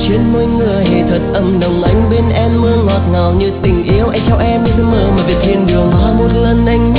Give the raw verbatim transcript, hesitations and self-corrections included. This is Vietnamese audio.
trên môi người thật âm nồng, anh bên em mưa ngọt ngào như tình yêu. Anh theo em như giấc mơ mà về thiên đường. Một lần anh